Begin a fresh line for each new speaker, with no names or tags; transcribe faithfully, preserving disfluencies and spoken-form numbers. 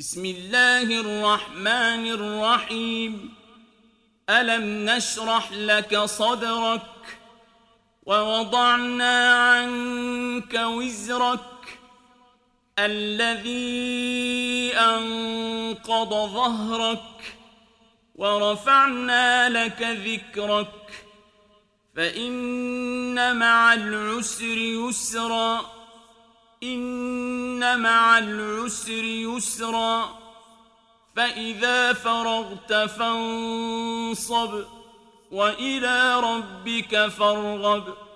بسم الله الرحمن الرحيم ألم نشرح لك صدرك ووضعنا عنك وزرك الذي أنقض ظهرك ورفعنا لك ذكرك فإن مع العسر يسرا إن مع العسر يسرا فإذا فرغت فانصب وإلى ربك فارغب